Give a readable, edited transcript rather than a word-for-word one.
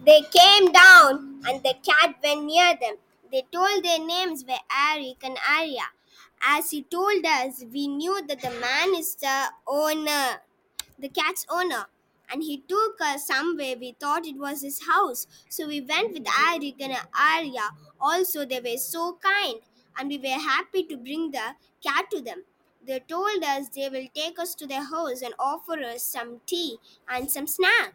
They came down, and the cat went near them. They told their names were Eric and Aria. As he told us, we knew that the man is the cat's owner. And he took us somewhere we thought it was his house. So we went with Eric and Aria. Also, they were so kind, and we were happy to bring the cat to them. They told us they will take us to their house and offer us some tea and some snack.